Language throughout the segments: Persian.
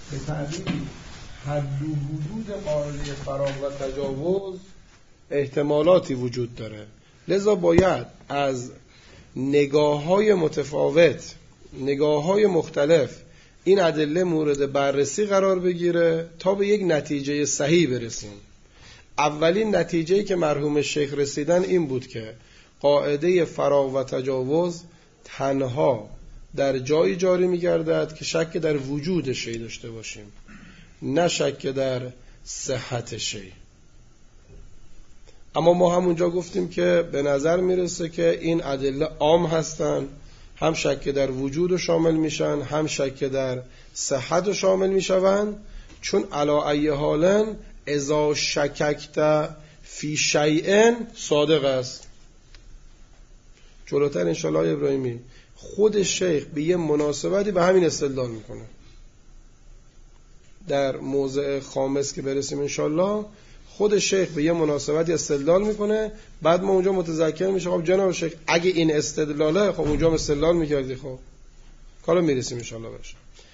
به تعبیری حد و حدود قاعده فراغ و تجاوز احتمالاتی وجود داره، لذا باید از نگاه‌های متفاوت، نگاه‌های مختلف این ادله مورد بررسی قرار بگیره تا به یک نتیجه صحیح برسیم. اولین نتیجه‌ای که مرحوم شیخ رسیدن این بود که قاعده فراغ و تجاوز تنها در جایی جاری می‌گردد که شک در وجود شی داشته باشیم، نه شک در صحت شی. اما ما همونجا گفتیم که به نظر میرسه که این ادله عام هستن، هم شک در وجود رو شامل میشن، هم شک در صحت رو شامل میشون، چون علی ای حالن اذا شککت فی شیء صادق است. جلوتر انشاءالله ابراهیمی خود شیخ به یه مناسبتی به همین استدلال میکنه. در موضع خامس که برسیم انشاءالله خود شیخ به یه مناسبتی استدلال میکنه، بعد ما اونجا متذکر میشه خب جناب شیخ اگه این استدلاله خب اونجا استدلال میکردی. خب حالا میرسیم انشاءالله بهش.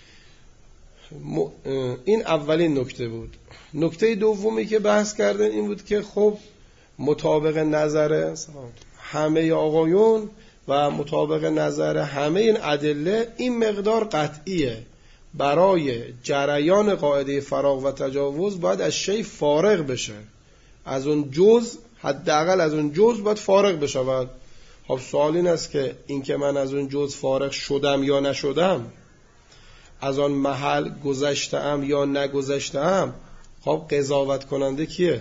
این اولین نکته بود. نکته دومی که بحث کردن این بود که خب مطابق نظر همه آقایون و مطابق نظر همه این ادله این مقدار قطعیه، برای جریان قاعده فراغ و تجاوز باید از شی فارغ بشه، از اون جز، حداقل از اون جز باید فارغ بشود. خب سوال این است که این که من از اون جز فارغ شدم یا نشدم، از آن محل گذشتم یا نگذشتم، خب قضاوت کننده کیه؟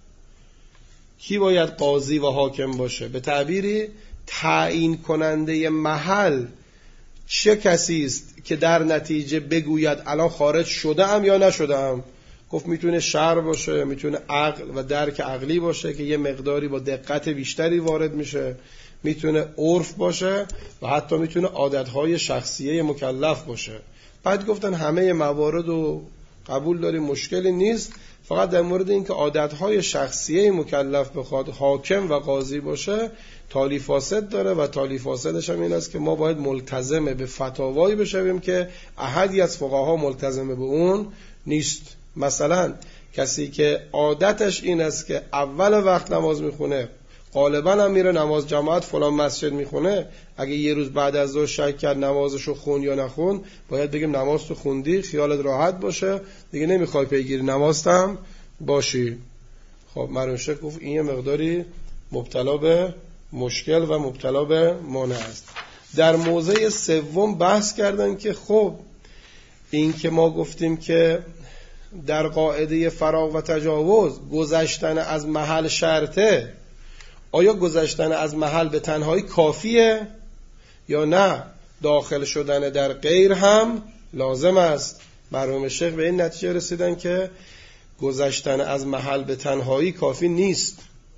کی باید قاضی و حاکم باشه؟ به تعبیری تعیین کننده محل چه کسی است که در نتیجه بگوید الان خارج شدم یا نشدم؟ گفت میتونه شرع باشه، میتونه عقل و درک عقلی باشه که یه مقداری با دقت بیشتری وارد میشه، میتونه عرف باشه و حتی میتونه عادتهای شخصیه مکلف باشه. بعد گفتن همه موارد رو قبول داریم، مشکلی نیست، فقط در مورد این که عادتهای شخصیه مکلف بخواد حاکم و قاضی باشه تالی فاسد داره و تالی فاسدش هم این است که ما باید ملتزم به فتاوایی بشویم که احدی از فقها ملتزم به اون نیست. مثلا کسی که عادتش این است که اول وقت نماز میخونه، غالبا هم میره نماز جماعت فلان مسجد میخونه، اگه یه روز بعد از ظهر شک کرد نمازشو خون یا نخون، باید بگیم نماز تو خوندی، خیالت راحت باشه، دیگه نمیخوای پیگیری نمازتم باشی. خب مرحوم شیخ گفت این یه مقداری مبتلا به مشکل و مبتلا به مانع است. در موضع سوم بحث کردن که خب این که ما گفتیم که در قاعده فراغ و تجاوز گذشتن از محل شرطه، آیا گذشتن از محل به تنهایی کافیه یا نه داخل شدن در غیر هم لازم است؟ مرحوم شیخ به این نتیجه رسیدن که گذشتن از محل به تنهایی کافی نیست،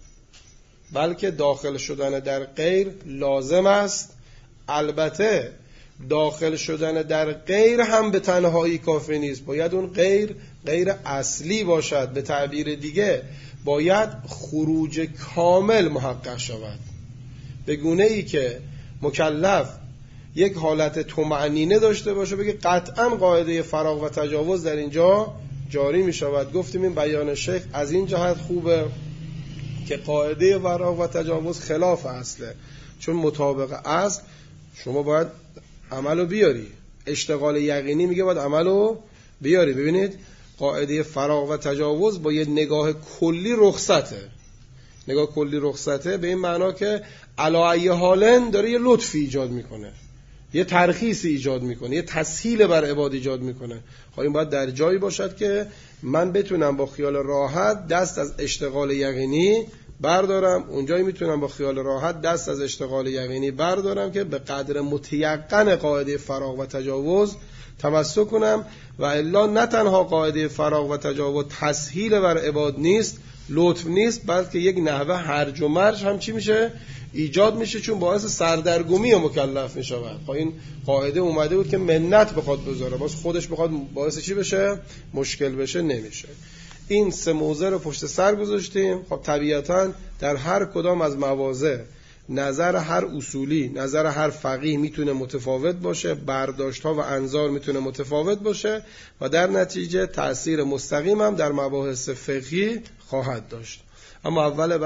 بلکه داخل شدن در غیر لازم است. البته داخل شدن در غیر هم به تنهایی کافی نیست، باید اون غیر اصلی باشد. به تعبیر دیگه باید خروج کامل محقق شود، به گونه ای که مکلف یک حالت طمأنینه داشته باشه، بگه قطعا قاعده فراغ و تجاوز در اینجا جاری می شود. گفتیم این بیان شیخ از این جهت خوبه که قاعده فراغ و تجاوز خلاف اصله، چون مطابق اصل شما باید عملو بیاری، اشتغال یقینی میگه باید عملو بیاری. ببینید قاعده فراغ و تجاوز با یه نگاه کلی رخصته. نگاه کلی رخصته به این معنا که علی ای حالن داره یه لطفی ایجاد میکنه، یه ترخیصی ایجاد میکنه، یه تسهیل بر عباد ایجاد میکنه. خب این باید در جایی باشد که من بتونم با خیال راحت دست از اشتغال یقینی بردارم، اونجایی میتونم با خیال راحت دست از اشتغال یقینی بردارم که به قدر متیقن قاعده فراغ و تجاوز تمسک کنم. و الا نه تنها قاعده فراغ و تجاوز تسهیل بر عباد نیست، لطف نیست، بلکه یک نحوه هرج و مرج هم چی میشه؟ ایجاد میشه، چون باعث سردرگمی مکلف میشود. خب این قاعده اومده بود که منت بخواد بذاره، باز خودش بخواد باعث چی بشه؟ مشکل بشه، نمیشه. این سه موضع رو پشت سر گذاشتیم. خب طبیعتاً در هر کدام از مواضع نظر هر اصولی، نظر هر فقیه میتونه متفاوت باشه، برداشت‌ها و انظار میتونه متفاوت باشه و در نتیجه تأثیر مستقیم هم در مباحث فقهی خواهد داشت. اما اول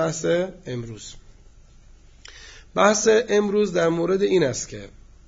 بحث امروز در مورد این است که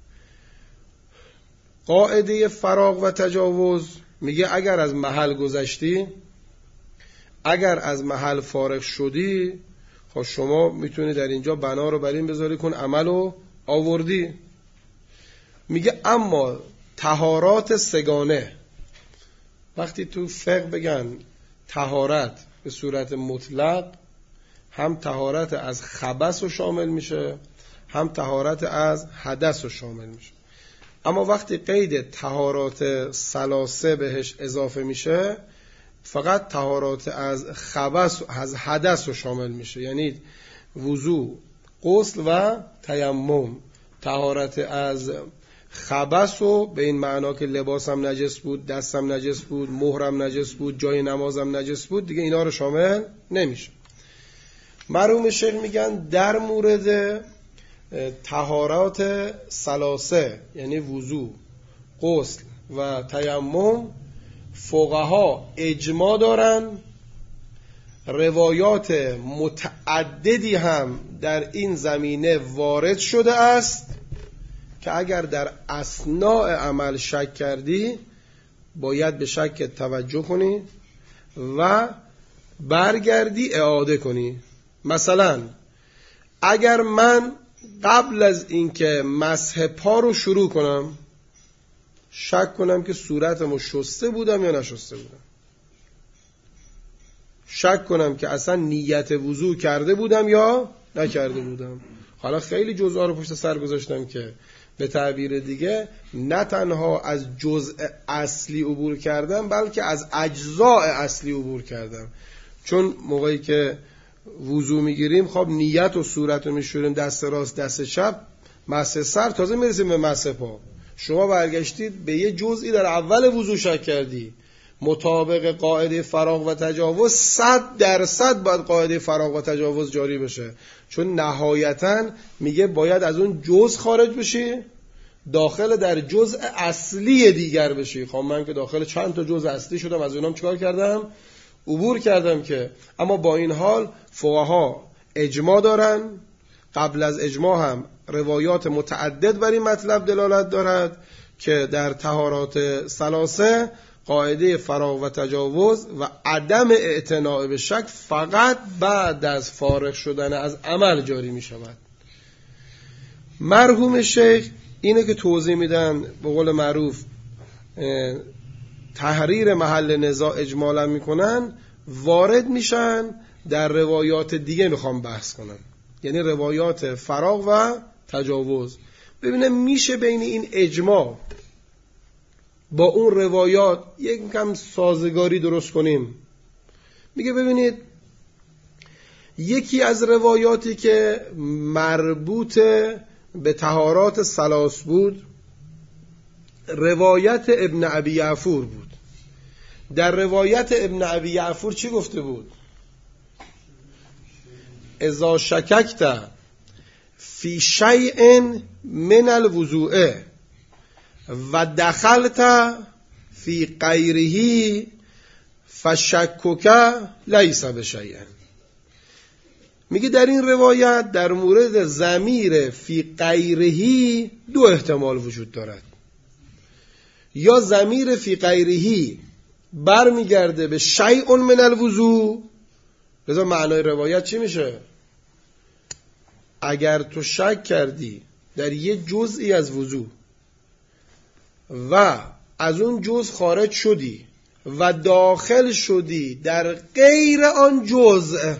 قاعده فراغ و تجاوز میگه اگر از محل گذشتی، اگر از محل فارغ شدی، خب شما میتونی در اینجا بنا رو بر این بذاری کن عملو آوردی. میگه اما طهارات سگانه، وقتی تو فقه بگن طهارت به صورت مطلق، هم طهارت از خبث رو شامل میشه، هم طهارت از حدث رو شامل میشه. اما وقتی قید طهارات ثلاثه بهش اضافه میشه، فقط طهارات از خبث از حدث رو شامل میشه، یعنی وضو، غسل و تیمم. طهارت از خبث رو به این معنا که لباسم نجس بود، دستم نجس بود، مهرم نجس بود، جای نمازم نجس بود، دیگه اینا رو شامل نمیشه. مرحوم شیخ میگن در مورد طهارات ثلاثه یعنی وضو، غسل و تیمم، فقها اجماع دارن، روایات متعددی هم در این زمینه وارد شده است که اگر در اثناء عمل شک کردی باید به شک توجه کنی و برگردی اعاده کنی. مثلا اگر من قبل از اینکه مسح پا رو شروع کنم شک کنم که صورتمو شسته بودم یا نشسته بودم، شک کنم که اصلا نیت وضو کرده بودم یا نکرده بودم، حالا خیلی جزءا رو پشت سر گذاشتم که به تعبیر دیگه نه تنها از جزء اصلی عبور کردم بلکه از اجزاء اصلی عبور کردم. چون موقعی که وضو میگیریم خب نیت و صورت رو میشوریم، دست راست دست چپ، مسح سر، تازه میرسیم به مسح پا. شما برگشتید به یه جزئی در اول وضو شک کردی، مطابق قاعده فراغ و تجاوز 100% باید قاعده فراغ و تجاوز جاری بشه، چون نهایتاً میگه باید از اون جزء خارج بشی داخل در جزء اصلی دیگر بشی. خب من که داخل چند تا جزء اصلی شدم، از اونام چیکار کردم؟ عبور کردم که. اما با این حال فقها اجماع دارن، قبل از اجماع هم روایات متعدد بر این مطلب دلالت دارد که در طهارات ثلاثه قاعده فراغ و تجاوز و عدم اعتناء به شک فقط بعد از فارغ شدن از عمل جاری می شود. مرحوم شیخ اینه که توضیح میدن، به قول معروف تحریر محل نزاع اجمالا میکنن، وارد میشن در روایات دیگه میخوام بحث کنن، یعنی روایات فراغ و تجاوز. ببینم میشه بین این اجماع با اون روایات یک کم سازگاری درست کنیم. میگه ببینید یکی از روایاتی که مربوط به طهارات ثلاث بود روایت ابن ابی یعفور بود. در روایت ابن ابی یعفور چی گفته بود؟ اذا شککت فی شیء من الوضوء و دخلت فی غیره فشکک لیس بشیء. میگه در این روایت در مورد ضمیر فی غیره دو احتمال وجود دارد. یا ضمیر فی غیره برمیگرده به شیء من الوضوء، لذا معنای روایت چی میشه؟ اگر تو شک کردی در یه جزئی از وضو و از اون جزء خارج شدی و داخل شدی در غیر آن جزء،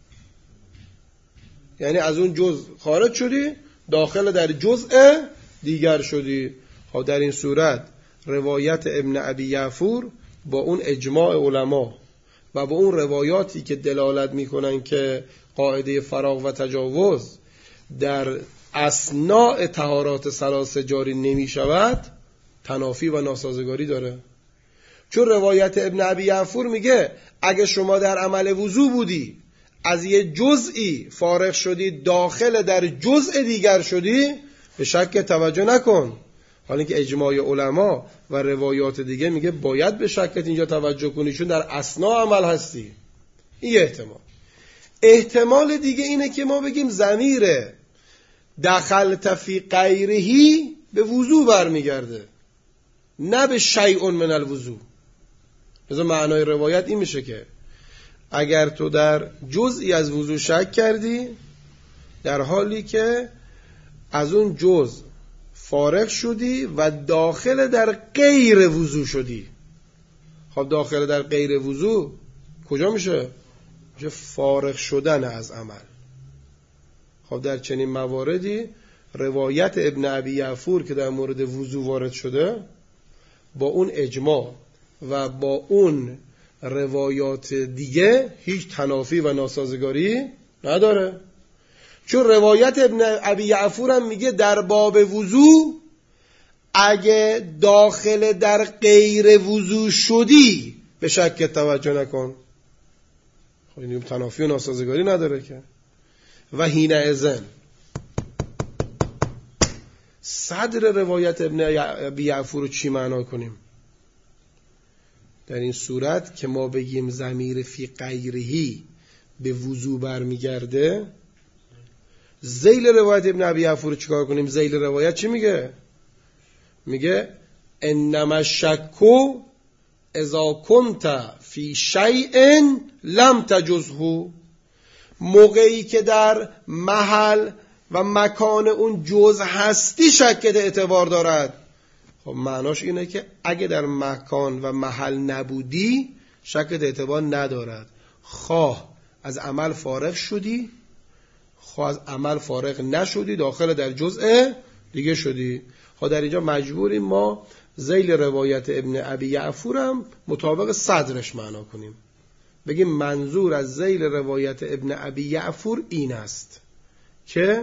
یعنی از اون جزء خارج شدی داخل در جزء دیگر شدی، خب در این صورت روایت ابن ابی یعفور با اون اجماع علما و با اون روایاتی که دلالت میکنن که قاعده فراغ و تجاوز در اثناء طهارات ثلاثه جاری نمی شود تنافی و ناسازگاری داره. چون روایت ابن ابی یعفور میگه اگه شما در عمل وضو بودی، از یه جزئی فارغ شدی داخل در جزء دیگر شدی، به شک توجه نکن. حالا که اجماع علما و روایات دیگه میگه باید به شکت اینجا توجه کنی، چون در اثناء عمل هستی. این احتمال دیگه اینه که ما بگیم ضمیر دخلت فی غیرهی به وضو برمیگرده، نه به شیء من الوضو. مثلا معنای روایت این میشه که اگر تو در جزئی از وضو شک کردی، در حالی که از اون جزء فارغ شدی و داخل در غیر وضو شدی. خب داخل در غیر وضو کجا میشه؟ میشه فارغ شدن از عمل. خب در چنین مواردی روایت ابن ابی یعفور که در مورد وضو وارد شده با اون اجماع و با اون روایات دیگه هیچ تنافی و ناسازگاری نداره، چون روایت ابن ابی یعفور هم میگه در باب وضو اگه داخل در غیر وضو شدی به شک توجه نکن. خب این تنافی و ناسازگاری نداره که. و حین اذن صدر روایت ابن ابی یعفور رو چی معنا کنیم؟ در این صورت که ما بگیم ضمیر فی غیرهی به وضو برمیگرده، ذیل روایت ابن ابی یعفور رو چیکار کنیم؟ ذیل روایت چی میگه؟ میگه انما الشک اذا کنت فی شیء لم تجزه. موقعی که در محل و مکان اون جز هستی شکت اعتبار دارد. خب معناش اینه که اگه در مکان و محل نبودی شکت اعتبار ندارد. خواه از عمل فارغ شدی، خواه از عمل فارغ نشدی، داخل در جزء دیگه شدی. خب در اینجا مجبوریم ما ذیل روایت ابن ابی یعفور هم مطابق صدرش معنا کنیم. بگیم منظور از ذیل روایت ابن ابی یعفور این است که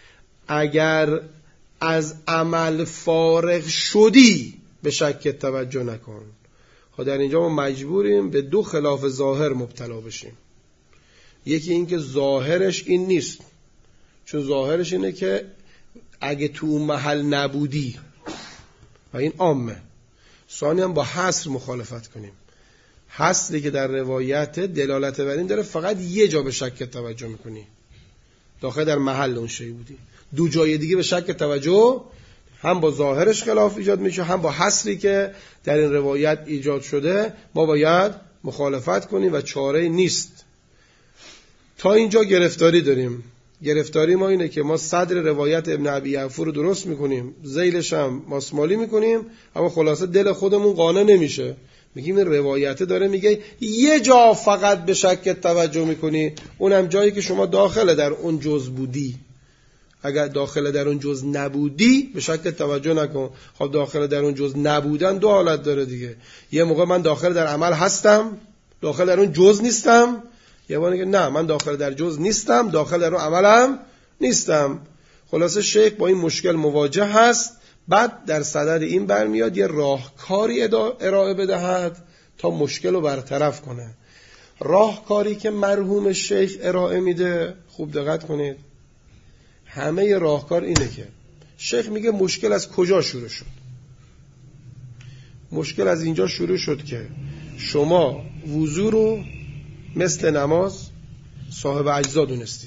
اگر از عمل فارغ شدی به شک توجه نکن. خب در اینجا ما مجبوریم به دو خلاف ظاهر مبتلا بشیم. یکی این که ظاهرش این نیست، چون ظاهرش اینه که اگه تو اون محل نبودی و این عامه. ثانی هم با حصر مخالفت کنیم. حصری که در روایت دلالت بر این داره فقط یه جا به شک توجه میکنی، داخل در محل اون شی بودی. دو جای دیگه به شک توجه هم با ظاهرش خلاف ایجاد میشه، هم با حصری که در این روایت ایجاد شده ما باید مخالفت کنیم و چاره نیست. تا اینجا گرفتاری داریم. گرفتاری ما اینه که ما صدر روایت ابن ابی یعفور رو درست میکنیم، ذیلش هم ماسمالی میکنیم، اما خلاصه دل خودمون قانع نمیشه. میگیم این روایت داره میگه یه جا فقط به شک توجه میکنی، اونم جایی که شما داخل در اون جز بودی. اگر داخل در اون جز نبودی به شک توجه نکن. خب داخل در اون جز نبودن دو حالت داره دیگه. یه موقع من داخل در عمل هستم، داخل در اون جز نیستم. یه موقع که نه، من داخل در جز نیستم، داخل در اون عملم نیستم. خلاصه شیخ با این مشکل مواجه هست. بعد در صدد این برمیاد یه راهکاری ارائه بدهد تا مشکل رو برطرف کنه. راهکاری که مرحوم شیخ ارائه میده، خوب دقت کنید، همه راهکار اینه که شیخ میگه مشکل از کجا شروع شد. مشکل از اینجا شروع شد که شما وضو رو مثل نماز صاحب اجزا دونستید،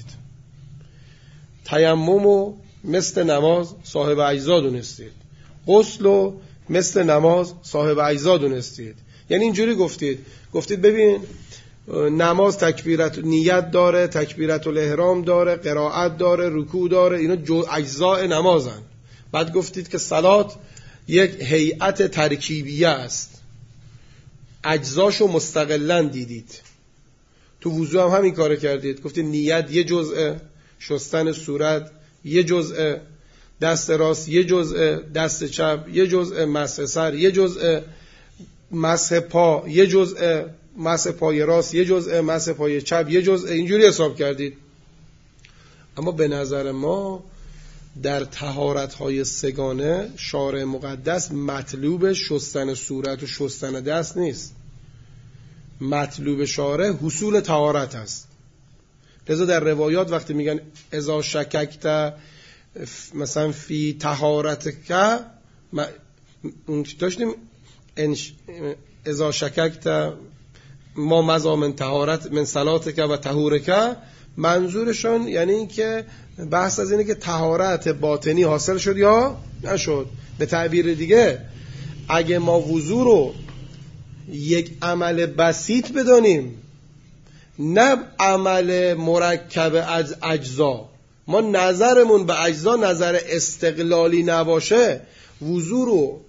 تیمم رو مثل نماز صاحب اجزا دونستید، غسل رو مثل نماز صاحب اجزا دونستید. یعنی اینجوری گفتید ببین نماز تکبیرت نیت داره، تکبیرت الاحرام داره، قرائت داره، رکوع داره، اینا اجزاء نمازن. بعد گفتید که صلات یک هیئت ترکیبیه است، اجزاشو مستقلاً دیدید. تو وضو هم همین کار کردید، گفتید نیت یه جزء، شستن صورت یه جزء، دست راست یه جزء، دست چپ یه جزء، مسح سر یه جزء، مسح پا یه جزء، مسح پای راست یه جزء، مسح پای چپ یه جزء. اینجوری حساب کردید. اما به نظر ما در طهارت‌های سگانه شارع مقدس مطلوب شستن صورت و شستن دست نیست. مطلوب شارع حصول طهارت است. لذا در روایات وقتی میگن اذا شککت مثلا فی طهارتک، اون داشتیم اذا شککت ما مضا من طهارت من صلاتک و طهورک، منظورشون یعنی این که بحث از اینه که طهارت باطنی حاصل شد یا نشد. به تعبیر دیگه اگه ما وضو رو یک عمل بسیط بدانیم، نه عمل مرکب از اجزا، ما نظرمون به اجزا نظر استقلالی نباشه، وضو رو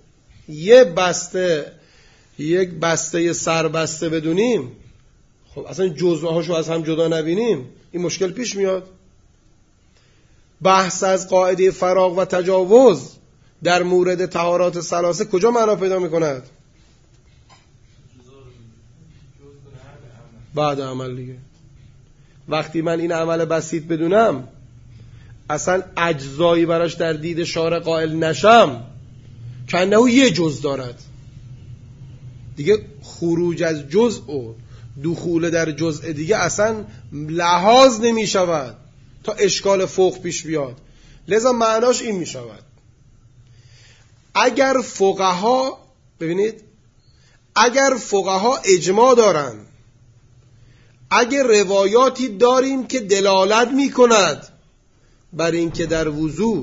یک بسته سربسته بدونیم، خب اصلا جزوهاشو از هم جدا نبینیم، این مشکل پیش میاد. بحث از قاعده فراغ و تجاوز در مورد طهارات ثلاثه کجا معنا پیدا میکند؟ بعد عمل دیگه. وقتی من این عمل بسیط بدونم، اصلا اجزایی براش در دید شارع قائل نشم که انه یه جز دارد، دیگه خروج از جزء و دخول در جزء دیگه اصلا لحاظ نمی شود تا اشکال فوق پیش بیاد. لذا معناش این می شود اگر فقها اجماع دارن، اگر روایاتی داریم که دلالت می کند بر این که در وضو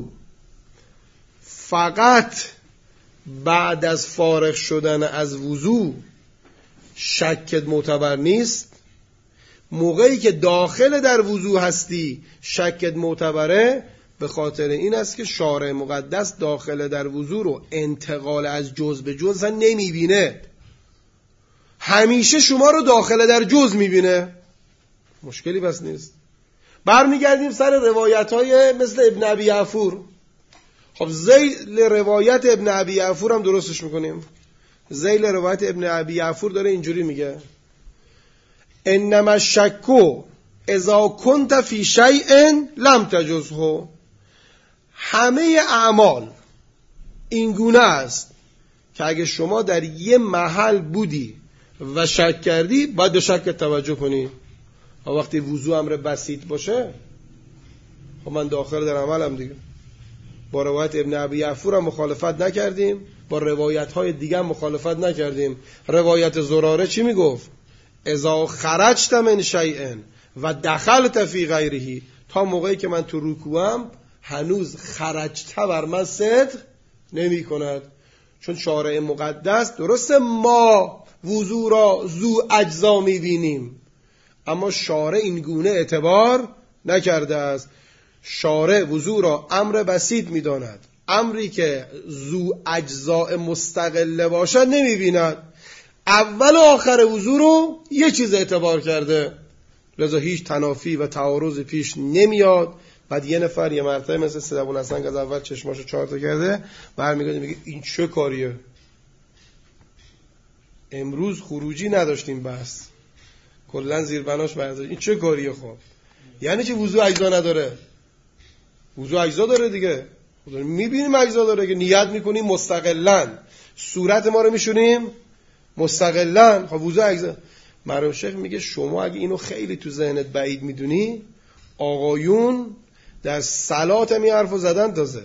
فقط بعد از فارغ شدن از وضو شکت معتبر نیست، موقعی که داخل در وضو هستی شکت معتبره، به خاطر این است که شارع مقدس داخل در وضو رو انتقال از جز به جز نمیبینه، همیشه شما رو داخل در جز میبینه. مشکلی بس نیست. برمیگردیم سر روایت های مثل ابن ابی یعفور. خب ذیل روایت ابن ابی یعفور هم درستش میکنیم. ذیل روایت ابن ابی یعفور داره اینجوری میگه: انما الشک اذا كنت فی شیء لم تجزه. همه اعمال این گونه است که اگه شما در یه محل بودی و شک کردی باید به شک توجه کنی. وقتی وضو امر بسیط باشه، خب من داخل در عملم دیگه. با روایت ابن ابی یعفور هم مخالفت نکردیم، با روایت های دیگه هم مخالفت نکردیم. روایت زراره چی میگفت؟ اذا خرجت من شیء و دخلت فی غیره، تا موقعی که من تو رکوعم هنوز خرجت بر من صدق نمی کند. چون شارع مقدس درسته ما وضو را ذو اجزا می بینیم، اما شارع این گونه اعتبار نکرده است. شارع وضو را امر بسیط می داند، امری که ذو اجزاء مستقله باشد نمی بیند. اول و آخر وضو رو یه چیز اعتبار کرده، لذا هیچ تنافی و تعارض پیش نمیاد. بعد یه نفر یه مرتبه مثل سید ابوالحسن که از اول چشماشو چارت کرده برمیگرده میگه این چه کاریه؟ امروز خروجی نداشتیم بس، کلا زیر بناش برداشت. این چه کاریه؟ خب یعنی چه وضو اجزا نداره؟ وضو اجزا داره دیگه. میبینیم اجزا داره که نیت میکنیم مستقلاً، صورت ما رو میشونیم مستقلاً. خب وضو اجزا. مرحوم شیخ میگه شما اگه اینو خیلی تو ذهنت بعید میدونی، آقایون در صلات می حرفو زدن، تازه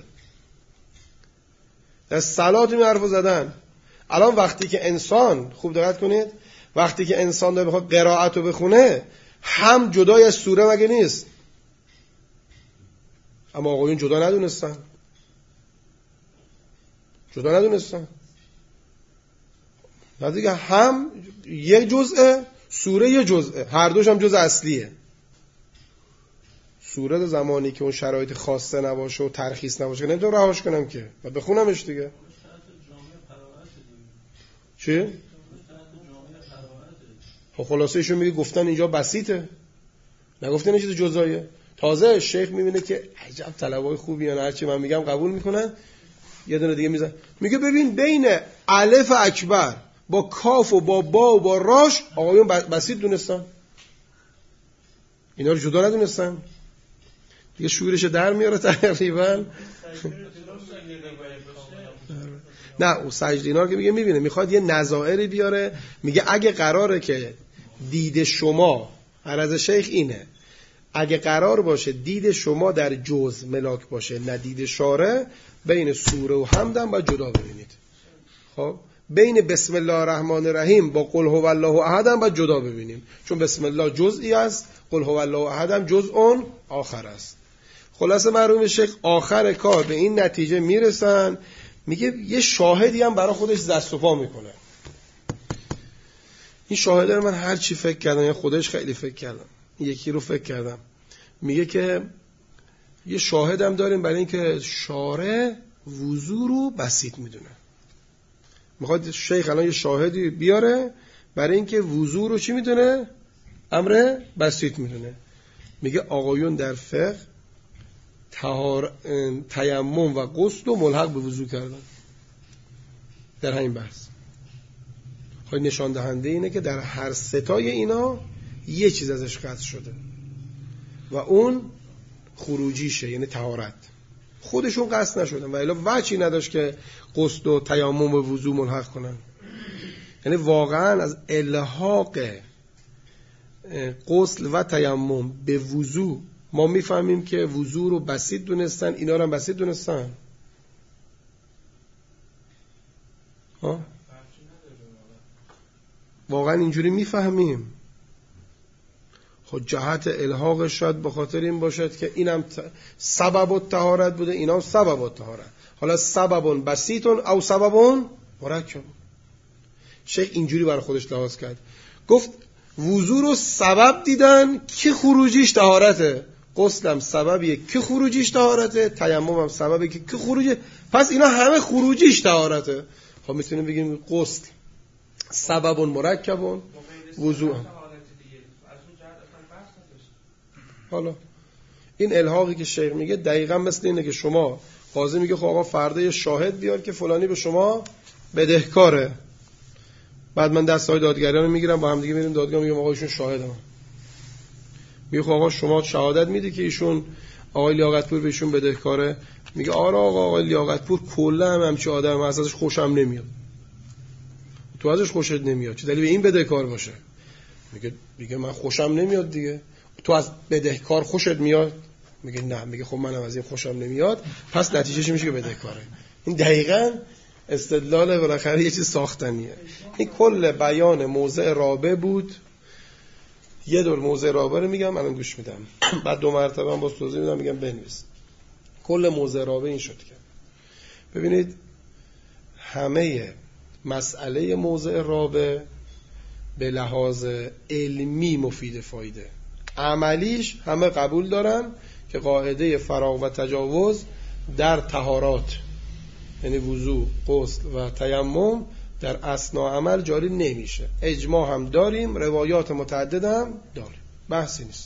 در صلات می حرفو زدن. الان وقتی که انسان، خوب دقت کنید، وقتی که انسان داره بخواد قرائت رو بخونه، هم جدای از سوره مگه نیست؟ اما آقایون جدا ندونستن، نه دیگه، هم یک جزء سوره یه جزء، هر دوش هم جزء اصلیه. سوره زمانی که اون شرایط خاصه نباشه و ترخیص نباشه نمیتونم رهاش کنم که و بخونمش دیگه. چی؟ خب خلاصه ایشون میگه گفتن اینجا بسیطه، نگفتن این چیز جزاییه. تازه شیخ میبینه که عجب طلبای خوبی هن، هرچی من میگم قبول میکنن. یه دونه دیگه میزن، میگه ببین بین الف اکبر با کاف و با با و با راش آقایون بسیط دونستن، اینا رو جدا ندونستن دیگه. شورش در میاره تقریبا. نه او سجدینا که میگه میبینه، میخواد یه نظائری بیاره. میگه اگه قراره که دید شما، عرض شیخ اینه، اگه قرار باشه دید شما در جز ملاک باشه نه دید شارع، بین سوره و حمدم باید جدا ببینید. خب بین بسم الله الرحمن الرحیم با قل هو الله احد هم باید جدا ببینیم، چون بسم الله جزئی است، قل هو الله احد هم جزء آخر است. خلاصه مرحوم شیخ آخر کار به این نتیجه میرسن، میگه یه شاهدی هم برای خودش دست و پا میکنه. این شاهده رو من هر چی فکر کردم یا خودش خیلی فکر کردم، یکی رو فکر کردم، میگه که یه شاهدم داریم برای اینکه شارع وضو رو بسیط میدونه. میخواد شیخ الان یه شاهدی بیاره برای اینکه وضو رو چی میدونه؟ امر بسیط میدونه. میگه آقایون در فقه تیمم و غسل رو ملحق به وضو کردن در همین بحث. خواهی نشان دهنده اینه که در هر ستای اینا یه چیز ازش قطع شده و اون خروجیشه، یعنی طهارت. خودشون قصد نشدن و الا وجهی نداشت که غسل و تیمم و وضو ملحق کنن. یعنی واقعا از الحاق غسل و تیمم به وضو ما میفهمیم که وضو رو بسیط دونستن، اینا رو هم بسیط دونستن. واقعا اینجوری میفهمیم. خود جهت الحاقش شاید به خاطر این باشد که اینم سبب الطهارت بوده، اینا هم سبب الطهارت. حالا سببون بسیطون او سببون مرکب. شیخ اینجوری برای خودش لحاظ کرد، گفت وضو رو سبب دیدن که خروجیش طهارته، غسلم سببیه که خروجیش طهارته، تیممم سببیه که خروجی، پس اینا همه خروجیش طهارته. خب میتونیم بگیم غسل سببون مرکبون، وضو هم. حالا این الحاقی که شیخ میگه دقیقا مثل اینه که شما قاضی میگه خب آقا فردا یه شاهد بیار که فلانی به شما بدهکاره، بعد من دستای دادگریان رو میگیرم با هم دیگه میریم دادگاه، میگم آقا ایشون شاهده، میگه خب آقا شما شهادت میدی که ایشون آقای لیاقت‌پور به ایشون بدهکاره؟ میگه آره آقای لیاقت‌پور کلا هم همچین آدم ازش خوشم نمیاد. تو ازش خوشت نمیاد چه دلیل به این بدهکار باشه؟ میگه من خوشم نمیاد دیگه. تو از بدهکار خوشت میاد؟ میگه نه. میگه خب منم از این خوشم نمیاد، پس نتیجهش میشه که بدهکاره. این دقیقاً استدلال بالاخره یه چیز ساختنیه. این کل بیان موضع رابع بود. یه دور موضع رابع رو میگم الان گوش میدم، بعد دو مرتبه هم باز توضیح میدم، میگم بنویس. کل موضع رابع این شد که ببینید همه مسئله موضع رابع به لحاظ علمی مفید فایده، عملیش همه قبول دارن که قاعده فراغ و تجاوز در طهارات یعنی وضو، غسل و تیمم در اثناء عمل جاری نمیشه. اجماع هم داریم، روایات متعدد هم داریم، بحثی نیست.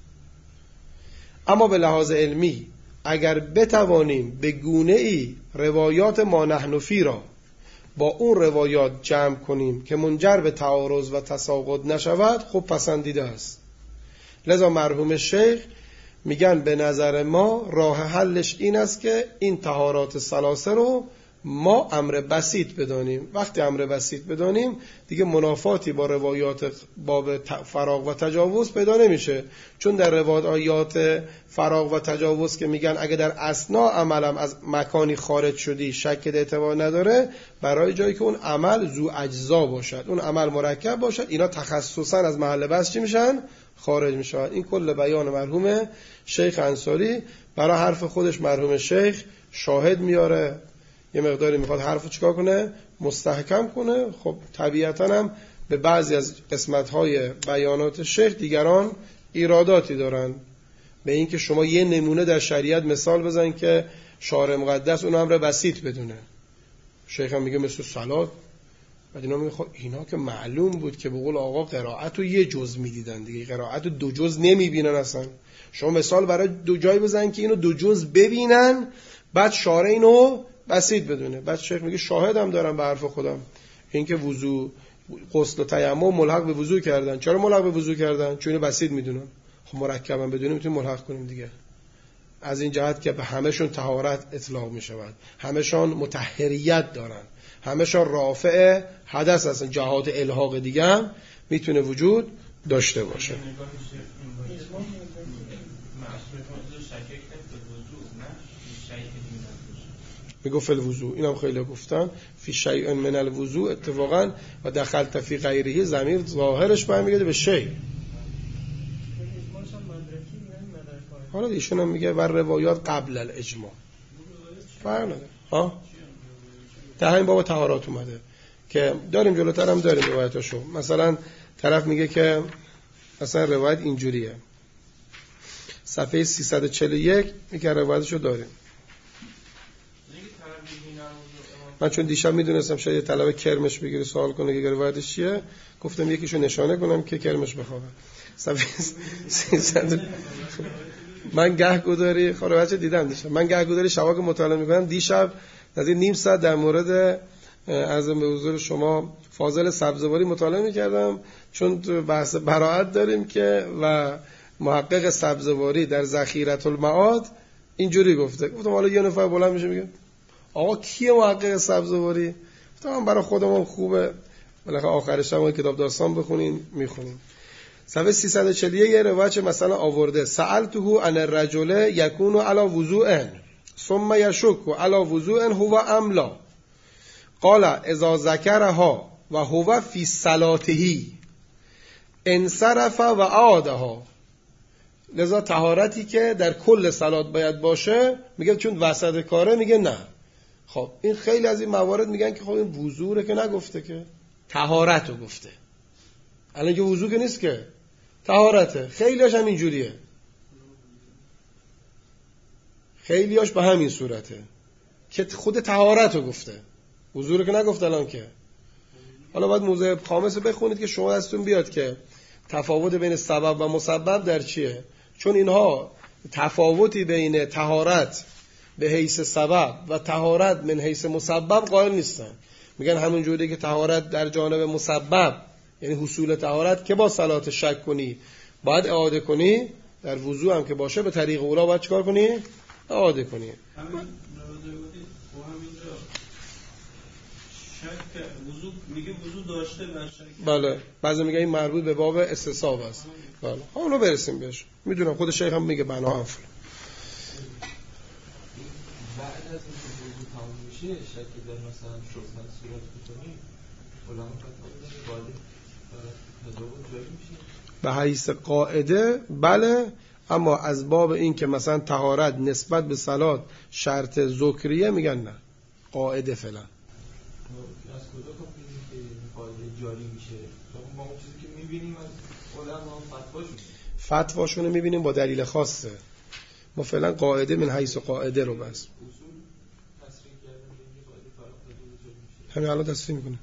اما به لحاظ علمی اگر بتوانیم به گونه ای روایات ما نحن فی را با اون روایات جمع کنیم که منجر به تعارض و تساقط نشود، خب پسندیده است. لذا مرحوم شیخ میگن به نظر ما راه حلش این است که این طهارات ثلاثه رو ما امر بسیط بدانیم. وقتی امر بسیط بدانیم دیگه منافاتی با روایات باب فراغ و تجاوز پیدا نمیشه، چون در روایات فراغ و تجاوز که میگن اگه در اثناء عملم از مکانی خارج شدی شک اعتبار نداره، برای جایی که اون عمل ذو اجزا باشد، اون عمل مرکب باشد، اینا تخصصا از محل بحث چی میشن؟ خارج میشن. این کل بیان مرحوم شیخ انصاری. برای حرف خودش مرحوم شیخ شاهد میاره، یه مقداری میخواد حرفو چیکار کنه؟ مستحکم کنه. خب طبیعتاً هم به بعضی از قسمت‌های بیانات شیخ دیگران ایراداتی دارن، به این که شما یه نمونه در شریعت مثال بزن که شارع مقدس اون امر بسیط بدونه. شیخ هم میگه مثل صلات. بعد اینا میگه خب اینا که معلوم بود که به قول آقا قرائت رو یه جز میدیدن دیگه، قرائت رو دو جز نمیبینن اصلا. شما مثال برای دو جای بزن که اینو دو جز ببینن، بعد شارع اینو بسیط بدونه. بعد شیخ میگه شاهدم دارم به حرف خودم، اینکه وضو، غسل و تیمم ملحق به وضو کردن. چرا ملحق به وضو کردن؟ چون اینو بسیط میدونن. خب مرکبم بدونیم میتونیم ملحق کنیم دیگه. از این جهت که به همشون طهارت اطلاق میشود، همشون مطهریت دارن، همشون رافع حدث هستن. جهات الحاق دیگه هم میتونه وجود داشته باشه. میگو فی الوضوء، اینم خیلی گفتن فی شیء من الوضوء اتفاقا و دخلت فی غیره، ضمیر ظاهرش برمیگرده به شیء. حالا ایشون هم میگه ور روایات قبل الاجماع فرق نداره. ها در همین باب طهارات اومده که داریم، جلوتر هم داریم روایتاشو. مثلا طرف میگه که مثلا روایت اینجوریه، صفحه 341 میگه روایتشو داریم. من چون دیشب میدونستم شاید طلبه کرمش بگیره سوال کنه که روایتش چیه، گفتم یکیشو نشانه کنم که کرمش بخوابه. صفحه 300 من گهگداری خب بچه دیدم دیشب، من گهگداری شبا که مطالعه میکنم دیشب نزدیک نیم ساعت در مورد عرضم به حضور شما فاضل سبزواری مطالعه میکردم، چون بحث براءت داریم که و محقق سبزواری در ذخیرة المعاد اینجوری گفته. گفتم حالا یه نفر بلند میشه میگه آقا کیه محقق سبزواری؟ گفتم برای خودمون خوبه بالاخره آخرش هم کتاب داستان بخونیم میخونیم. صفحه 341 یه روایت مثلا آورده سألته عن الرجل یکون علی وضوء ثم یشک علی وضوء هو ام لا قال اذا ذکرها و هو فی صلاته انصرف و عادها. لذا طهارتی که در کل صلات باید باشه میگه چون وسط کاره میگه نه. خب این خیلی از این موارد میگن که خب این وضوء که نگفته که طهارت رو گفته، الان که وضوء که نیست که طهارته. خیلیاش هم اینجوریه، خیلیاش به همین صورته که خود طهارت رو گفته، وضوء رو که نگفته الان که. حالا باید موضع خامس بخونید که شما دستون بیاد که تفاوت بین سبب و مسبب در چیه، چون اینها تفاوتی بین طهارت به حیث سبب و طهارت من حیث مسبب قائل نیستن. میگن همون جوری که طهارت در جانب مسبب یعنی حصول طهارت که با صلات شک کنی باید اعاده کنی، در وضوء هم که باشه به طریق اولا باید چکار کنی؟ اعاده کنی. وضو میگه وضو داشته باشه. بله بعضی میگه این مربوط به باب استصحاب است. بله حالا برسیم بهش. میدونم خود شیخ هم میگه بنا هم فلان. بعد از وضو تمام میشه شک در مثلا شستن صورت بکنی علما فتوا میشه به حیث قاعده بله، اما از باب این که مثلا طهارت نسبت به صلات شرط ذکریه میگن نه، قاعده فعلا. از کجا می‌بینیم که قاعده جاری میشه؟ ما اون چیزی که می‌بینیم از علما فتواشون می‌بینیم با دلیل خاصه. ما فعلا قاعده من حیث قاعده رو بس. اصول تصریح کردن که قاعده فراخ جاری میشه. همین الان تصریح میکنه.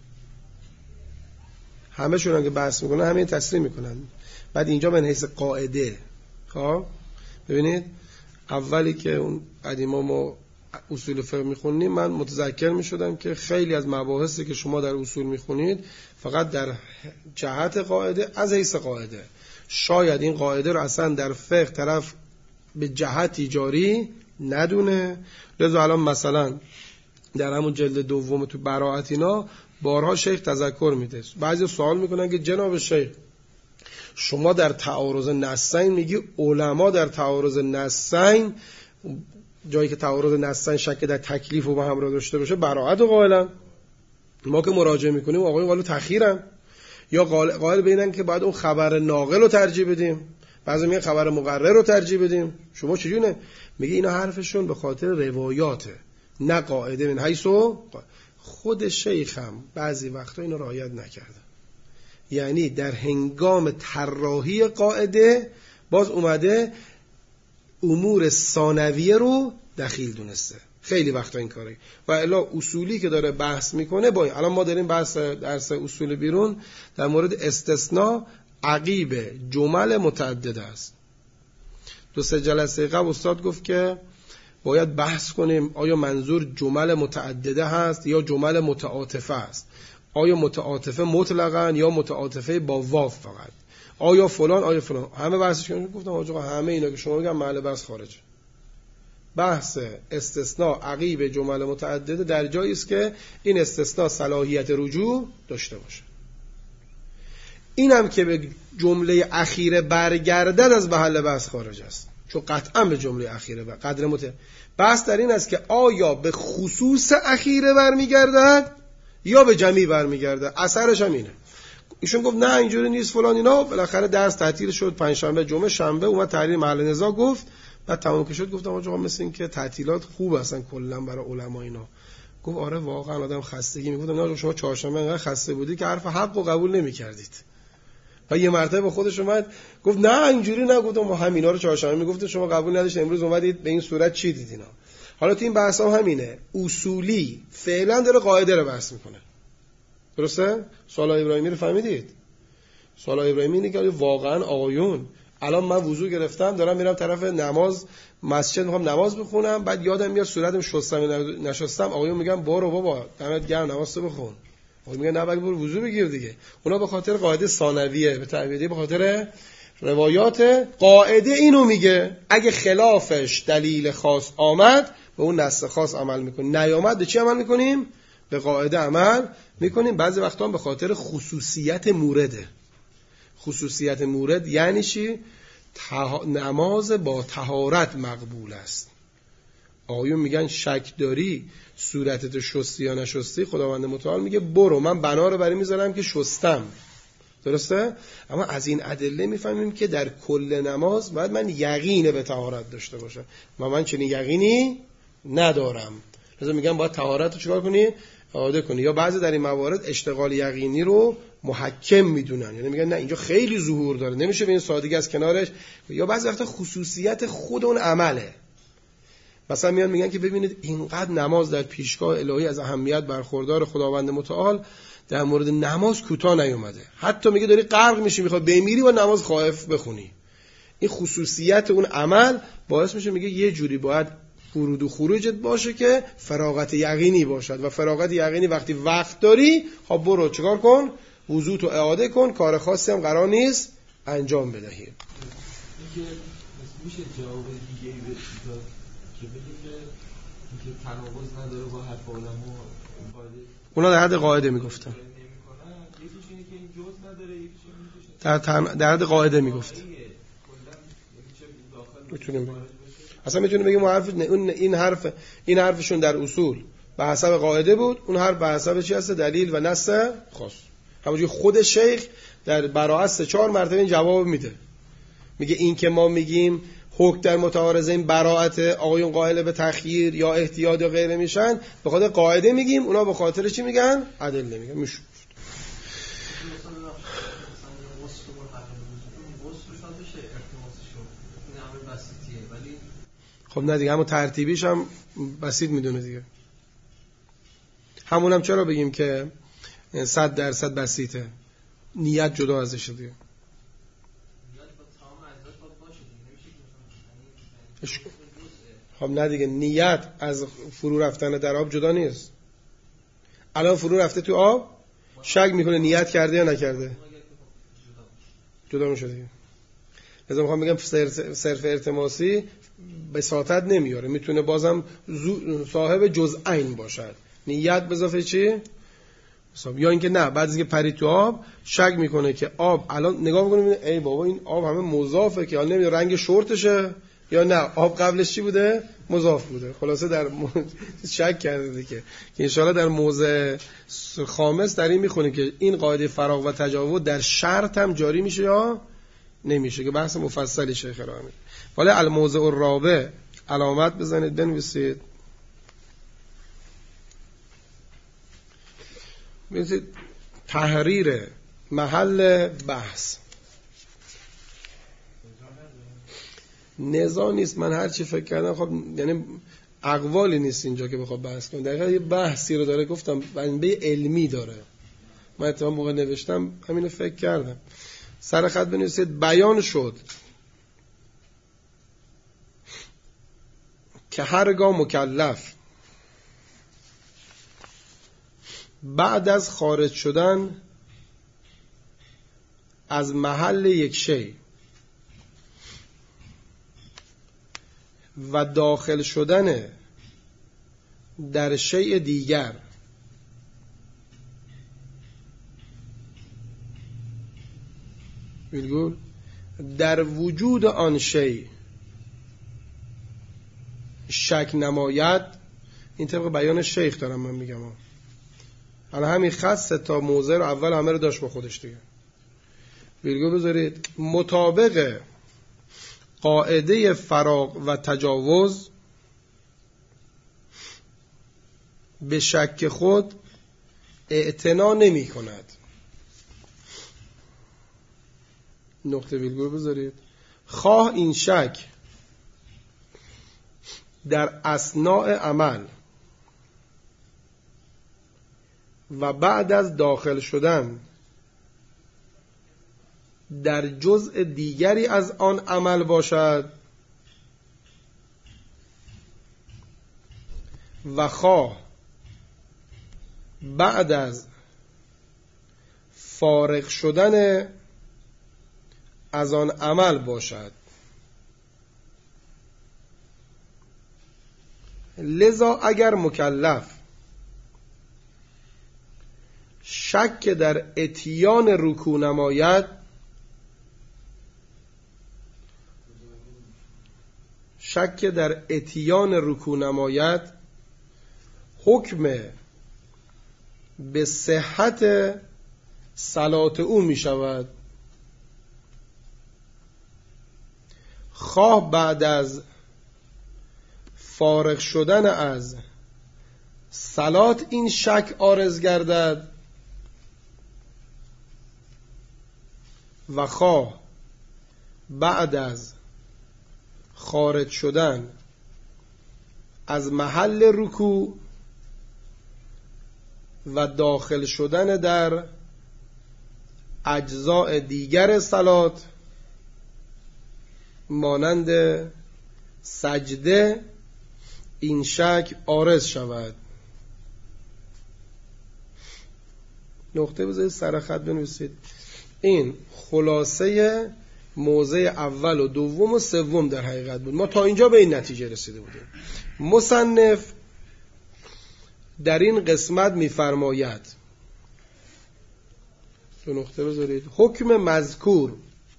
همه شون که بحث میکنن همین تصریح میکنن. بعد اینجا من حیث قاعده. خب ببینید اولی که اون قدیما ما اصول فقه میخونیم من متذکر میشدم که خیلی از مباحثی که شما در اصول میخونید فقط در جهت قاعده از حیث قاعده. شاید این قاعده رو اصلا در فقه طرف به جهتی جاری ندونه. لذا الان مثلا در همون جلد دوم تو براءت اینا بارها شیخ تذکر میده. بعضی سوال میکنن که جناب شیخ شما در تعارض نصین میگی علما در تعارض نصین جایی که تعارض نصین شک در تکلیف و با همراه داشته باشه براءت و قائلن. ما که مراجعه میکنیم آقایون قالو تأخیرن یا قائل بینن که باید اون خبر ناقل رو ترجیح بدیم، بعضی میگن خبر مقرر رو ترجیح بدیم. شما چجوریه؟ میگه اینا حرفشون به خاطر روایاته نه قاعده من حیث. خود شیخ هم بعضی وقتا اینو رعایت نکرده، یعنی در هنگام طراحی قاعده باز اومده امور ثانویه رو دخیل دونسته. خیلی وقتا این کاره و الا اصولی که داره بحث میکنه با این. الان ما داریم بحث درس اصول بیرون در مورد استثناء عقیب جمل متعدده است. 2-3 جلسه قبل استاد گفت که باید بحث کنیم آیا منظور جمل متعدده هست یا جمل متعاطفه است، آیا متعاطفه مطلقاً یا متعاطفه با واو فقط، آیا فلان آیا فلان. همه بحثش کردن. گفتم آقا همه اینا که شما میگن محل بحث خارجه. بحث استثناء عقیب جمل متعدده در جایی است که این استثناء صلاحیت رجوع داشته باشه. اینم که به جمله اخیره برگردد از محل بحث خارج است، چون قطعا به جمله اخیره قدر بحث در این است که آیا به خصوص اخیره برمیگردد یا به جمعی برمیگردد. اثرش هم اینه. ایشون گفت نه اینجوری نیست فلان اینا. بالاخره درس تعطیل شد، پنجشنبه جمعه شنبه اومد تحریر محل نزاع گفت. بعد تمام که شد گفتم آقا مثل این که تعطیلات خوب هستن کلا برای علما اینا. گفت آره واقعا آدم خستگی می‌کنه. نه شما چهارشنبه انقدر خسته بودی که حرف حق رو قبول نمی‌کردید. و یه مرتبه به خودش اومد گفت نه اینجوری نگفتم، ما همینا رو چهارشنبه میگفتیم شما قبول نداشتید، امروز اومدید به این صورت چی دیدین اینا. حالا تو این بحث هم همینه، اصولی فعلا داره قاعده رو بحث میکنه. درسته؟ سوالای ابراهیمی رو فهمیدید؟ سوالای ابراهیمی اینه که واقعا آقایون الان من وضو گرفتم دارم میرم طرف نماز مسجد میخوام نماز بخونم، بعد یادم میاد صورتم شستم نشستم، آقایون میگن برو بابا دمت گرم نماز بخون. میگه نه بگو برو وضو بگیر دیگه. اونا به خاطر قاعده ثانویه، به تعبیری به خاطر روایات قاعده اینو میگه اگه خلافش دلیل خاص آمد به اون نص خاص عمل میکنیم، نیامد به چی عمل میکنیم؟ به قاعده عمل میکنیم. بعضی وقتا هم به خاطر خصوصیت مورده. خصوصیت مورد یعنی چی؟ نماز با طهارت مقبول است. آقایون میگن شک داری صورتت شستی یا نشستی، خداوند متعال میگه برو من بنا رو برای میذارم که شستم. درسته؟ اما از این ادله میفهمیم که در کل نماز باید من یقین به طهارت داشته باشم. من چنین یقینی ندارم. لذا میگم باید طهارت رو چیکار کنی؟ اعاده کنی. یا بعضی در این موارد اشتغال یقینی رو محکم میدونن، یعنی میگن نه اینجا خیلی ظهور داره نمیشه به این سادگی از کنارش. یا بعضی وقتا خصوصیت خود اون عمله. مثلا میگن که ببینید اینقدر نماز در پیشگاه الهی از اهمیت برخوردار خداوند متعال در مورد نماز کوتاه نیومده. حتی میگه داری غرق میشی میخوای بمیری با نماز خائف بخونی. این خصوصیت اون عمل باعث میشه میگه یه جوری باید ورود و خروجت باشه که فراغت یقینی باشد و فراغت یقینی وقتی وقت داری خب برو چیکار کن؟ وضو تو اعاده کن، کار خاصی هم قرار نیست انجام بدهی. اینکه میشه جواب دیگه‌ای بدید که بگیم که تناقض نداره با حرف علما قاعده. اونا در حد قاعده میگفتن. یکیش اینه که این جزء نداره، یکیش در حد قاعده میگفت. میتونیم بگیم. اصلا میتونیم بگیم این حرفشون در اصول به حسب قاعده بود، اون حرف به حسب چی هست؟ دلیل و نص خاص. همونجوری خود شیخ در براءت 4 مرتبه این جواب میده. میگه این که ما میگیم حکم در متعارضین براءت آقایون قائل به تخییر یا احتیاط یا غیره میشن، به خاطر قاعده میگیم، اونا به خاطر چی میگن؟ ادله میگن. میشه خب نه دیگه، همون ترتیبیش هم بسیط میدونه دیگه. همون هم چرا بگیم که 100% بسیطه؟ نیت جدا ازشه دیگه. خب نه دیگه، نیت از فرو رفتن در آب جدا نیست. الان فرو رفته تو آب شک میکنه نیت کرده یا نکرده، جدا میشه دیگه. لذا میخوام بگم صرف ارتماسی بساطت نمیاره، میتونه بازم صاحب جزئین باشد. نیت به اضافه چی؟ یا اینکه نه بعد از اینکه پرید تو آب شک میکنه که آب الان نگاه میکنه ای بابا این آب همه مضافه که الان نمیدونه رنگ شورتشه یا نه آب قبلش چی بوده؟ مضاف بوده. خلاصه در شک کرده دیگه که انشاءالله در موضع خامس در این میخونیم که این قاعده فراغ و تجاوز در شرط هم جاری میشه یا نمیشه، که بحث مفصلی شیخ ارائه میده. ولی الموضع الرابع علامت بزنید بنویسید. ببینید تحریر محل بحث نزاع نیست. من هر چی فکر کردم خب یعنی اقوالی نیست اینجا که بخوام بحث کنم، در حقیقت یه بحثی رو داره، گفتم منبع علمی داره. من اتفاقا موقع نوشتم همین فکر کردم. سر خط بنویسید بیان شد که هرگاه مکلف بعد از خارج شدن از محل یک شی و داخل شدن در شی دیگر ویرگول در وجود آن شی شک نماید. این طبق بیان شیخ دارم من میگم، الان همین خط 3 تا موضع رو اول همه رو داشت با خودش دیگه. ویرگول بذارید مطابق قاعده فراغ و تجاوز به شک خود اعتنا نمی کند. نقطه ویرگول بذارید. خواه این شک در اثناء عمل و بعد از داخل شدن در جزء دیگری از آن عمل باشد و خواه بعد از فارغ شدن از آن عمل باشد. لذا اگر مکلف شک در اتیان رکوع نماید، شک در اتیان رکوع نماید، حکم به صحت صلات او می شود. خواه بعد از فارغ شدن از صلات این شک عارض گردد و خواه بعد از خارج شدن از محل رکوع و داخل شدن در اجزاء دیگر صلات مانند سجده این شک عارض شود. نقطه بذارید سر خط بنویسید. این خلاصه موضع اول و دوم و سوم در حقیقت بود. ما تا اینجا به این نتیجه رسیده بودیم. مصنف در این قسمت می‌فرماید، دو نقطه بذارید، حکم مذکور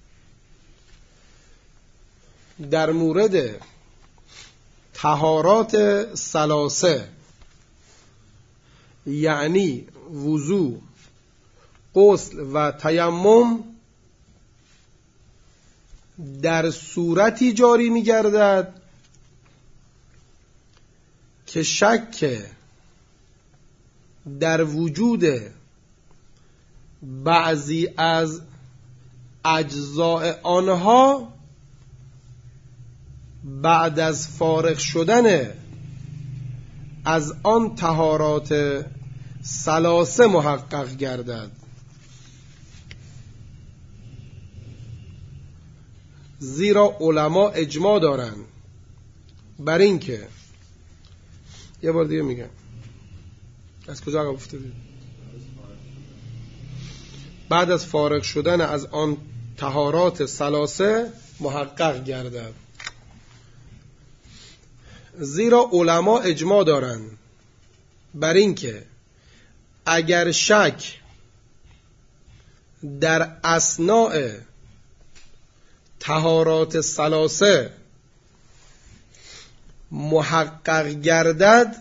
در مورد طهارات ثلاثه یعنی وضو، غسل و تیمم در صورتی جاری می‌گردد که شک در وجود بعضی از اجزاء آنها بعد از فارغ شدن از آن طهارات ثلاثه محقق گردد. زیرا علما اجماع دارند بر این که، یه بار دیگه میگم از کجا گفته بود؟ بعد از فارغ شدن از آن طهارات ثلاثه محقق گردد. زیرا علما اجماع دارند بر این که اگر شک در اثناء طهارات ثلاثه محقق گردد،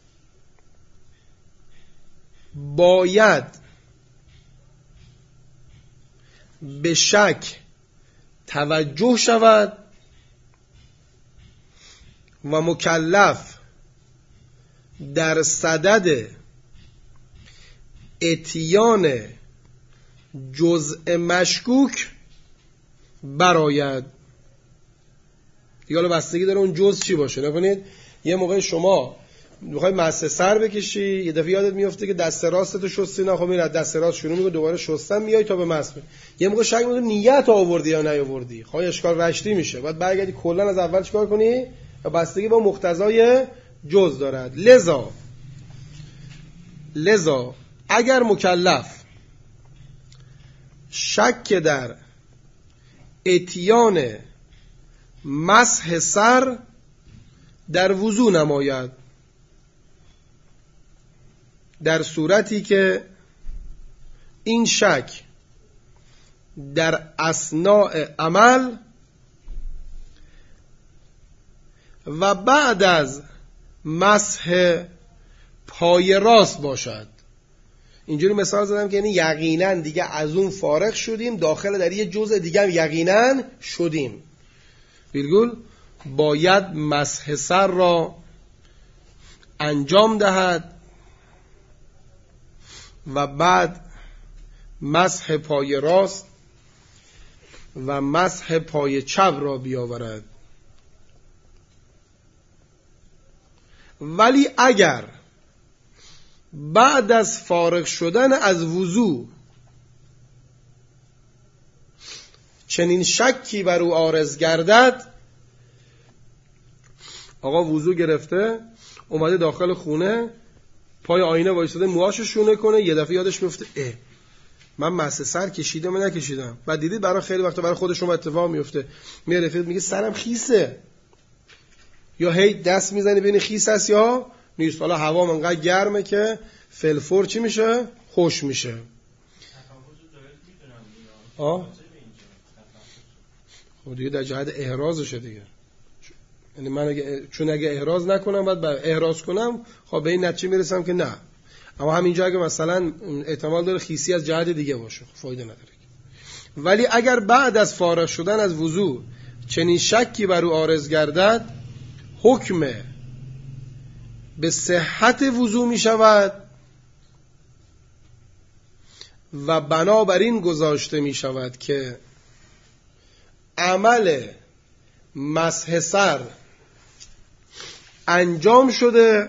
باید به شک توجه شود و مکلف در صدد اتیان جزء مشکوک براید. دیگه حالا بستگی داره اون جزء چی باشه. نکنید یه موقع شما میخوای مس سر بکشی، یه دفعه یادت میفته که دست راستتو شستی، نه خب میره دست راست شروع میکنه دوباره شستن، میای تا به مس. یه موقع شک میکنی نیت آوردی یا نیاوردی، خب اشکال رشتی میشه، بعد برگردی کلا از اول چیکار کنی و بستگی با مقتضای جزء دارد. لذا اگر مکلف شک در اتیان مسح سر در وضو نماید، در صورتی که این شک در اثناء عمل و بعد از مسح پای راست باشد. اینجوری مثال زدم که یعنی یقینا دیگه از اون فارغ شدیم، داخل در یه جزء دیگه هم یقینا شدیم. ویرگول باید مسح سر را انجام دهد و بعد مسح پای راست و مسح پای چپ را بیاورد. ولی اگر بعد از فارغ شدن از وضو چنین شکی بر او عارض گردد، آقا وضو گرفته اومده داخل خونه، پای آینه وایساده موهاشو شونه کنه، یه دفعه یادش میفته من مسح سر کشیدم یا نکشیدم. بعد دیدید برای خیلی وقتا برای خودشون اتفاق میفته، میاد رفیق میگه سرم خیسه، یا هی دست میزنی ببینی خیس است یا نیست. حالا هوا انقدر گرمه که فلفور چی میشه؟ خوش میشه. خب دیگه در جهت احرازشه دیگه. یعنی من چون اگه احراز نکنم بعد احراز کنم، خب به این نتیجه میرسم که نه. اما همینجا اگه مثلا احتمال داره خیسی از جهت دیگه باشه، فایده نداره. ولی اگر بعد از فارغ شدن از وضو چنین شکی بر او عارض گردد، حکم به صحت وضو می شود و بنابراین گذاشته می شود که عمل مسح سر انجام شده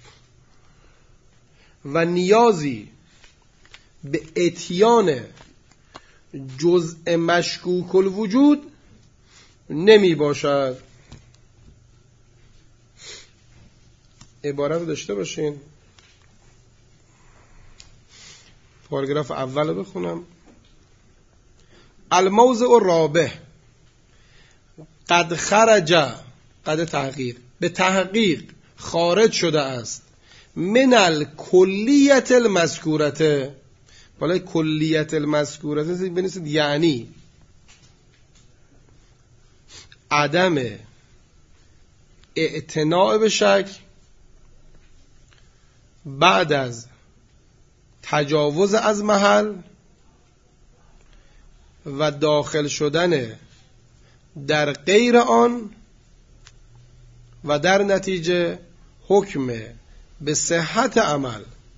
و نیازی به اتیان جزء مشکوک الوجود نمی باشد. عبارت رو داشته باشین. پاراگراف اول رو بخونم. الموضع الرابع قد خرج، قد تحقیق، به تحقیق خارج شده است، من الکلیت المذکورته. بالای کلیت المذکورته بنویسید یعنی عدم اعتناء به شک بعد از تجاوز از محل و داخل شدن در غیر آن و در نتیجه حکم به صحت عمل.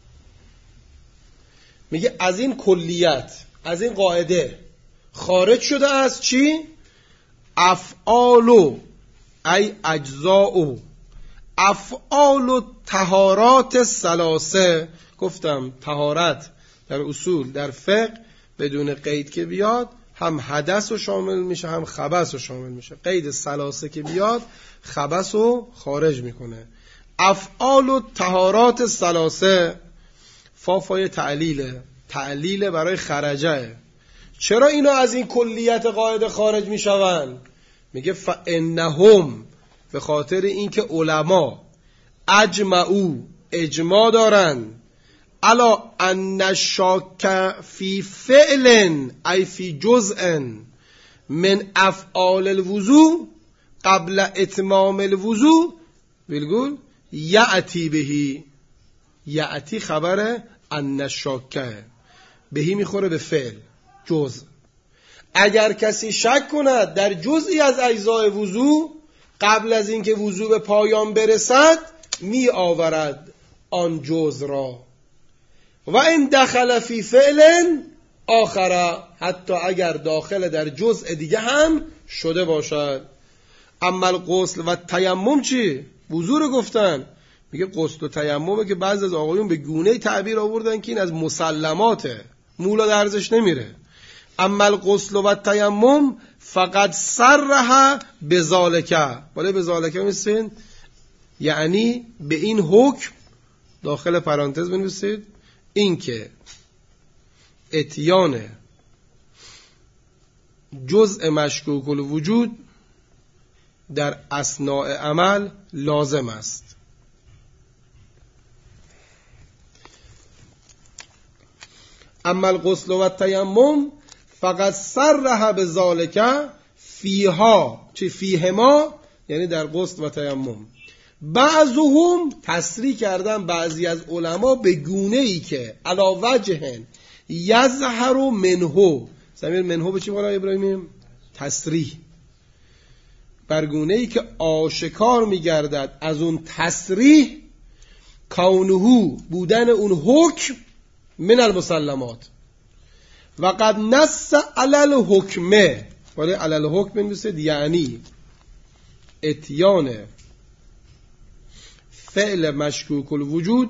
میگه از این کلیت، از این قاعده خارج شده است چی؟ افعال ای اجزاء، افعال و طهارات ثلاثه. گفتم طهارت در اصول در فقه بدون قید که بیاد هم حدث رو شامل میشه هم خبث رو شامل میشه. قید ثلاثه که بیاد خبث رو خارج میکنه. افعال و طهارات ثلاثه فافای تعلیل برای خرجه. چرا اینا از این کلیت قاعده خارج میشوند؟ میگه فانهم، به خاطر اینکه علما اجمعوا، اجماع دارن، الا ان الشاک فی فعل ای فی جزء من افعال الوضوء قبل اتمام الوضوء بلگول یعتی بهی. یعتی خبر ان الشاک بهی میخوره به فعل جزء. اگر کسی شک کند در جزئی از اجزای وضو قبل از اینکه وضو به پایان برسد می آورد آن جزء را. و این دخل فی فعل آخر، حتی اگر داخل در جزء دیگه هم شده باشد. اما الغسل و تیمم چی؟ وضو رو گفتن. میگه غسل و تیممه که بعضی از آقایون به گونه تعبیر آوردن که این از مسلماته، مولا درزش نمیره. اما الغسل و تیمم فقط صرح بذالک. ولی بذالک میسین یعنی به این حکم، داخل پرانتز بنویسید، این که اتیان جزء مشکوک الوجود در اثناء عمل لازم است. اما الغسل و التیمم فقط صرح بذالک فیها چه فیهما، یعنی در غسل و تیمم. بعضهم تصریح کردن بعضی از علما به گونه ای که علا وجه یظهر منه، ضمیر منه به چی معنی ابراهیم؟ تصریح، بر گونه ای که آشکار میگردد از اون تصریح، کونه بودن اون حکم من المسلمات. و قد نص علی الحکمه، ولی علی الحکم میشه یعنی اتیان فعل مشکوک الوجود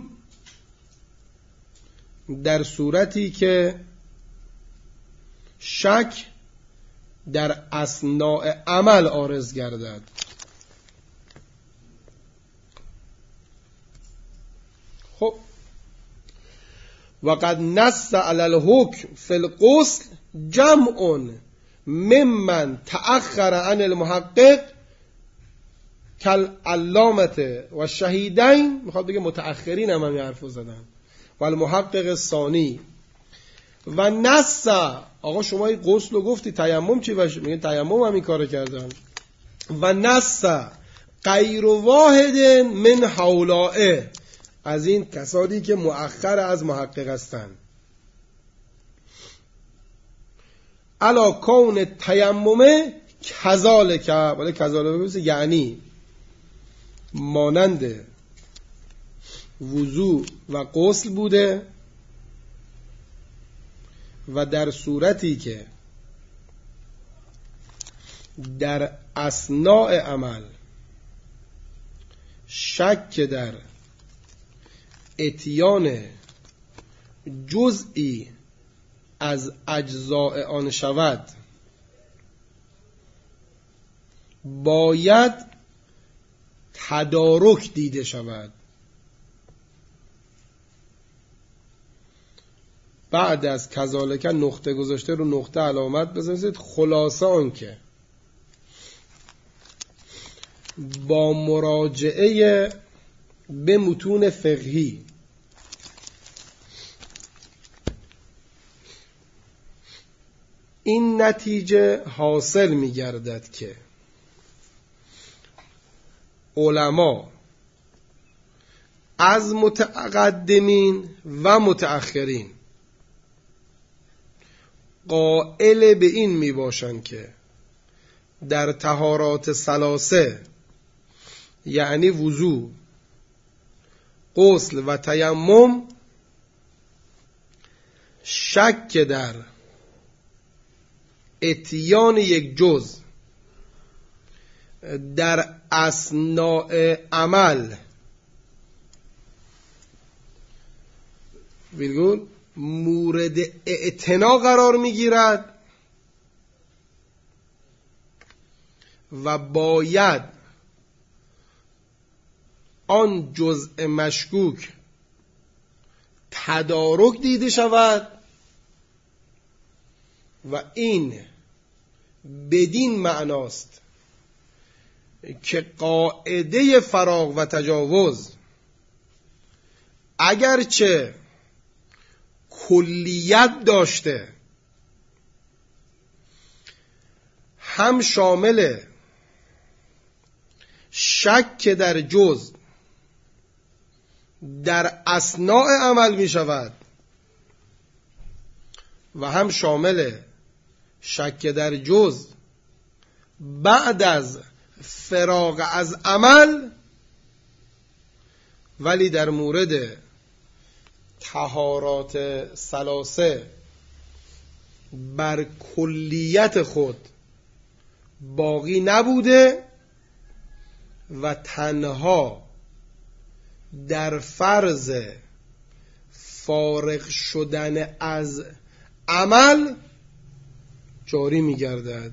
در صورتی که شک در اثناء عمل عارض گردد. خب و قد نص علی الحکم فی الغسل جمع ممن تأخر عن المحقق کالعلامة و شهیدین، میخواد بگه متأخرین هم همین حرفو زدن، و المحقق الثانی. و نص، آقا شما این غسل رو گفتی، تیمم چی باشه؟ میگه تیمم هم این کارو کردن. و نص غیر واحد من هؤلاء، از این کسانی که مؤخر از محقق هستند، علا کون تیمم کذالک، ولی کذالک یعنی مانند وضو و غسل بوده، و در صورتی که در اثناء عمل شک در اتیان جزئی از اجزاء آن شود، باید تدارک دیده شود. بعد از کذالک نقطه گذاشته رو نقطه علامت بزنید. خلاصه آن که با مراجعه به متون فقهی این نتیجه حاصل می گردد که علما از متقدمین و متأخرین قائل به این می باشند که در طهارات ثلاثه، یعنی وضو، غسل و تیمم، شک در اتیان یک جز در اثناء عمل ویرگول مورد اعتنا قرار میگیرد و باید آن جزء مشکوک تدارک دیده شود، و این بدین معناست که قاعده فراغ و تجاوز اگرچه کلیت داشته، هم شامل شک در جز در اثناء عمل می شود و هم شامل شک در جز بعد از فراغ از عمل، ولی در مورد طهارات ثلاثه بر کلیت خود باقی نبوده و تنها در فرض فارغ شدن از عمل جاری می گردد.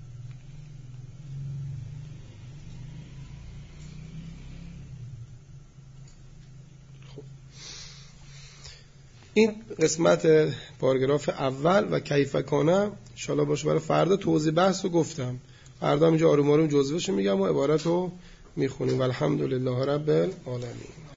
این قسمت پاراگراف اول و کیف کانه ان شاءالله باشه برای فردا توضیح بحث رو گفتم. فردا اینجا آروم آروم جزوهش میگم و عبارت رو میخونیم. والحمدلله رب العالمین.